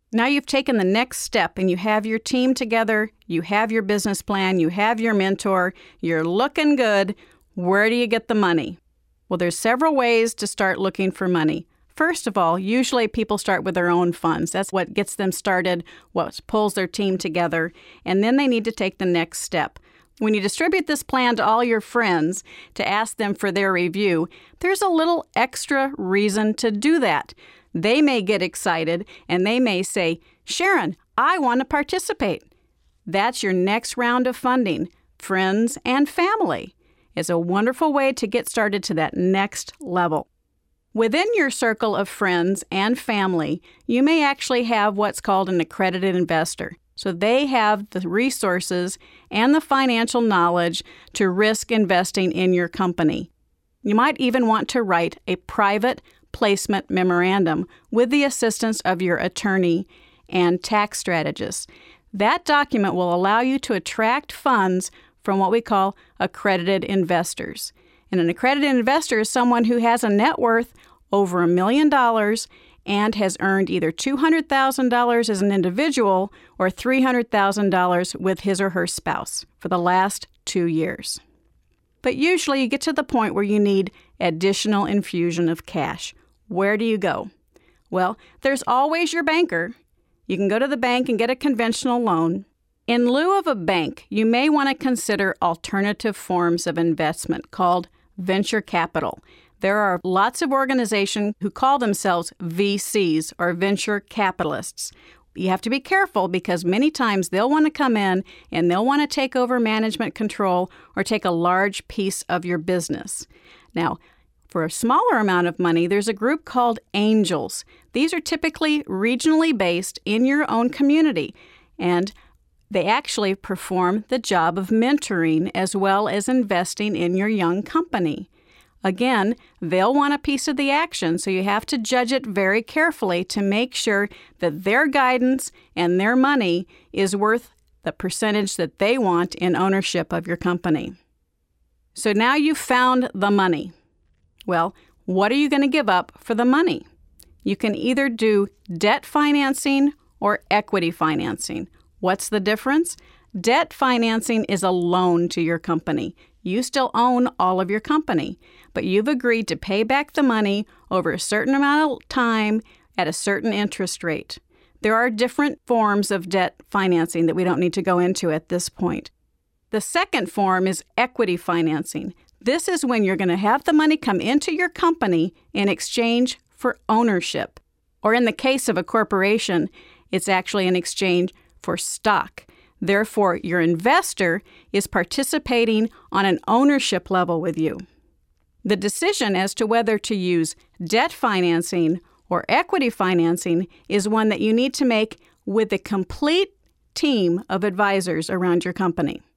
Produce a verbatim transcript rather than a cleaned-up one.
Now you've taken the next step and you have your team together, you have your business plan, you have your mentor, you're looking good. Where do you get the money? Well, there's several ways to start looking for money. First of all, usually people start with their own funds. That's what gets them started, what pulls their team together, and then they need to take the next step. When you distribute this plan to all your friends to ask them for their review, there's a little extra reason to do that. They may get excited and they may say, Sharon, I want to participate. That's your next round of funding, friends and family. It's a wonderful way to get started to that next level. Within your circle of friends and family, you may actually have what's called an accredited investor. So they have the resources and the financial knowledge to risk investing in your company. You might even want to write a private placement memorandum with the assistance of your attorney and tax strategist. That document will allow you to attract funds from what we call accredited investors. And an accredited investor is someone who has a net worth over a million dollars and has earned either two hundred thousand dollars as an individual or three hundred thousand dollars with his or her spouse for the last two years. But usually you get to the point where you need additional infusion of cash. Where do you go? Well, there's always your banker. You can go to the bank and get a conventional loan. In lieu of a bank, you may want to consider alternative forms of investment called venture capital. There are lots of organizations who call themselves V Cs or venture capitalists. You have to be careful because many times they'll want to come in and they'll want to take over management control or take a large piece of your business. Now, for a smaller amount of money, there's a group called angels. These are typically regionally based in your own community, and they actually perform the job of mentoring as well as investing in your young company. Again, they'll want a piece of the action, so you have to judge it very carefully to make sure that their guidance and their money is worth the percentage that they want in ownership of your company. So now you've found the money. Well, what are you going to give up for the money? You can either do debt financing or equity financing. What's the difference? Debt financing is a loan to your company. You still own all of your company, but you've agreed to pay back the money over a certain amount of time at a certain interest rate. There are different forms of debt financing that we don't need to go into at this point. The second form is equity financing. This is when you're going to have the money come into your company in exchange for ownership. Or in the case of a corporation, it's actually an exchange for stock. Therefore, your investor is participating on an ownership level with you. The decision as to whether to use debt financing or equity financing is one that you need to make with a complete team of advisors around your company.